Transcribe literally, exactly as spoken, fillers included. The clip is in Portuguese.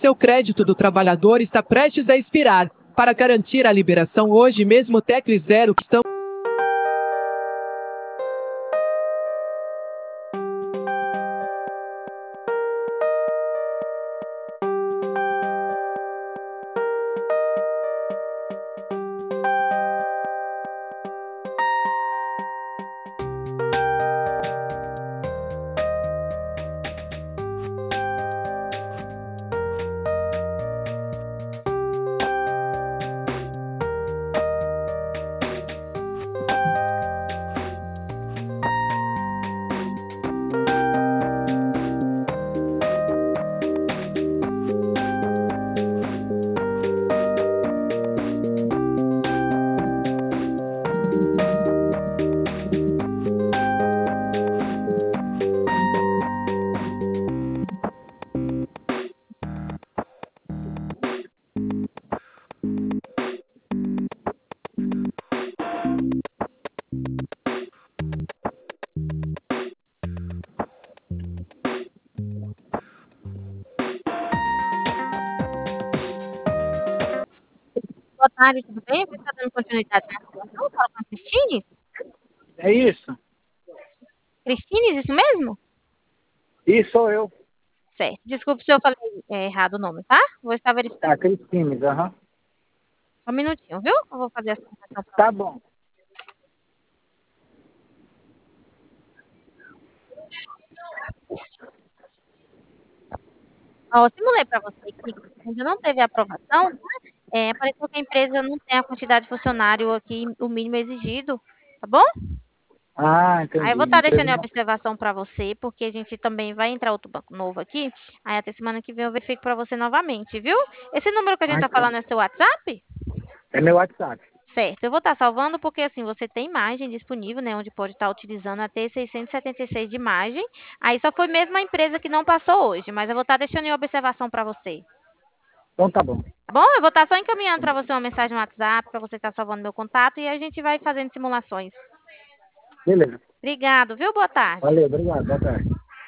seu crédito do trabalhador está prestes a expirar. Para garantir a liberação hoje mesmo, tecle zero que estão Boa tarde, tudo bem? Você está dando continuidade na situação? Fala com a Cristines? É isso. Cristines, isso mesmo? Isso sou eu. Certo. Desculpe se eu falei é, errado o nome, tá? Vou estar verificando. Tá, Cristines, aham. Só um minutinho, viu? Eu vou fazer essa informação pra Tá bom. Ó, eu simulei para você aqui, ainda não teve aprovação, tá? É, apareceu que a empresa não tem a quantidade de funcionário aqui, o mínimo exigido, tá bom? Ah, entendi. Aí eu vou estar deixando em Empresa não- observação para você, porque a gente também vai entrar outro banco novo aqui. Aí até semana que vem eu verifico para você novamente, viu? Esse número que a gente Ah, tá então. falando é seu WhatsApp? É meu WhatsApp. Certo, eu vou estar salvando porque assim, você tem imagem disponível, né, onde pode estar utilizando até seiscentos e setenta e seis de imagem. Aí só foi mesmo a empresa que não passou hoje, mas eu vou estar deixando em observação para você. Então tá bom. Tá bom? Eu vou estar só encaminhando para você uma mensagem no WhatsApp, para você estar salvando meu contato e a gente vai fazendo simulações. Beleza. Obrigado, viu? Boa tarde. Valeu, obrigado. Boa tarde.